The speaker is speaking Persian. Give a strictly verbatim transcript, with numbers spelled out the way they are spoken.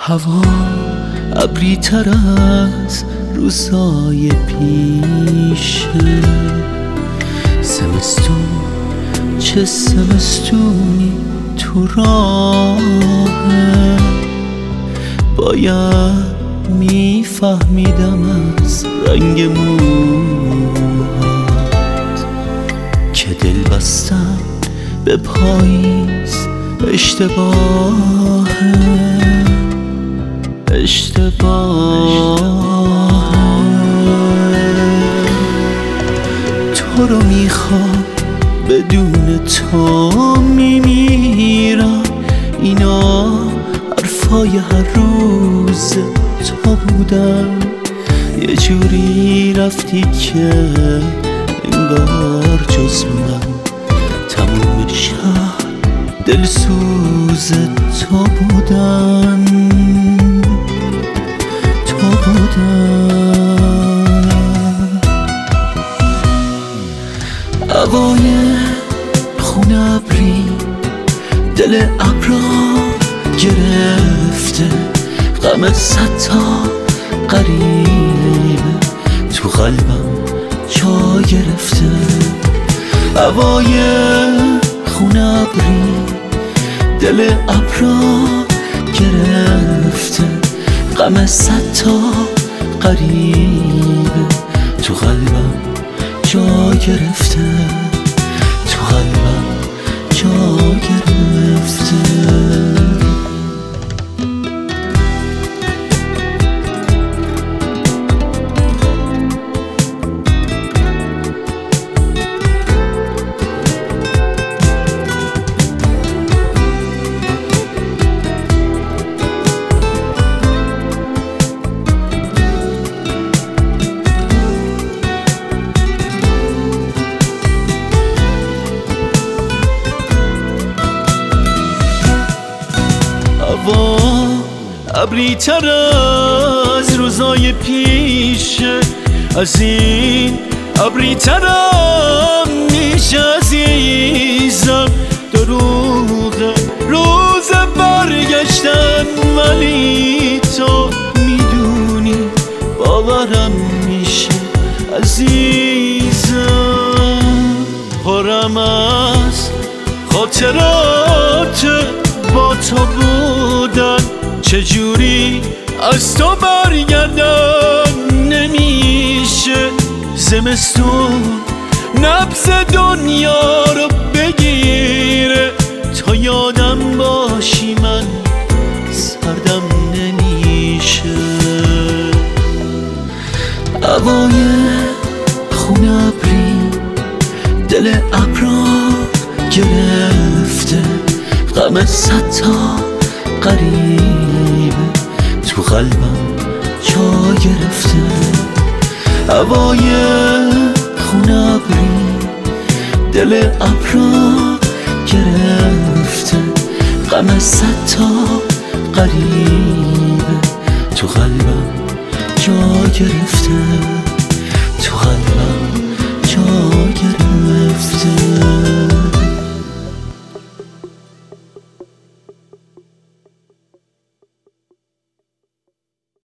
هوا ابری تر از روزای پیشه، زمستون چه زمستونی تو راهه. باید میفهمیدم از رنگ موهات که دل بستم به پاییز اشتباهه، اشتباهه. تو رو میخوام بدون تو میمیرم، اینا حرفای هر روز تو بودن. یه جوری رفتی که انگار جز من تموم شهر دلسوز تو بودن، تو بودن. هوای خون ابری دل ابرا گرفته، غم صد تا غریبه تو قلبم جا گرفته. هوای خون ابری دل ابرا گرفته، غم صد تا غریبه تو قلبم جا گرفته، تو قلبم جا گرفته. هوا ابری تر از روزای پیشه، از این ابری ترم میشه عزیزم. دروغه روز برگشتن، ولی تو میدونی باورم میشه عزیزم. پرم از خاطرات با تو بودن، چجوری از تو برگردم نمیشه. زمستون نبض دنیا رو بگیره، تا یادم باشی من سردم نمیشه. هوای خون ابری دل ابرا گرفته، غم صد تا غریبه تو قلبم جا گرفته. هوای خون ابری دل ابرا گرفته، غم صد تا غریبه تو قلبم جا گرفته، تو قلبم